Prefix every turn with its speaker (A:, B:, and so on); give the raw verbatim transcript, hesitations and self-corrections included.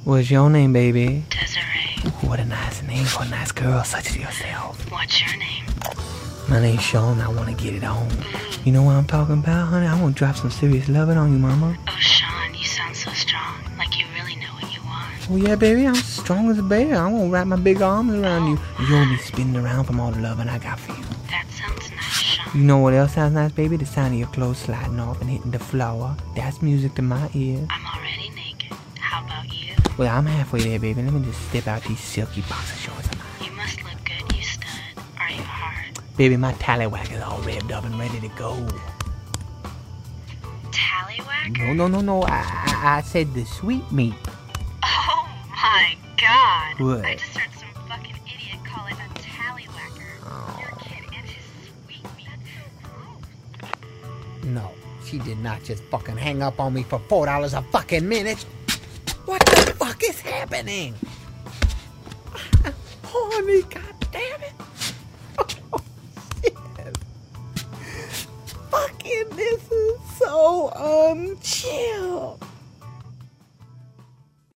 A: What's your name, baby?
B: Desiree.
A: What a nice name for a nice girl such as yourself.
B: What's your name?
A: My name's Sean. I want to get it on. You know what I'm talking about, honey? I want to drop some serious loving on you, mama.
B: Oh, Sean, you sound so strong. Like you really know what you want.
A: Oh, yeah, baby. I'm strong as a bear. I want to wrap my big arms around you. You'll be spinning around from all the loving I got for you.
B: That sounds nice, Sean.
A: You know what else sounds nice, baby? The sound of your clothes sliding off and hitting the floor. That's music to my ear.
B: I'm already naked. How about you?
A: Well, I'm halfway there, baby. Let me just step out these silky boxer shorts of mine.
B: You must look good, you stud. Are you hard?
A: Baby, my tallywhack is all revved up and ready to go.
B: Tallywhacker?
A: No, no, no, no. I, I, I said the sweet meat.
B: Oh my god.
A: What?
B: I just heard some fucking idiot call it a tallywhacker.
A: Oh.
B: Your kid and his sweet meat. That's so gross.
A: No, she did not just fucking hang up on me for four dollars a fucking minute. What the fuck is happening? Honey, goddammit. Oh, shit. Fucking, this is so unchill.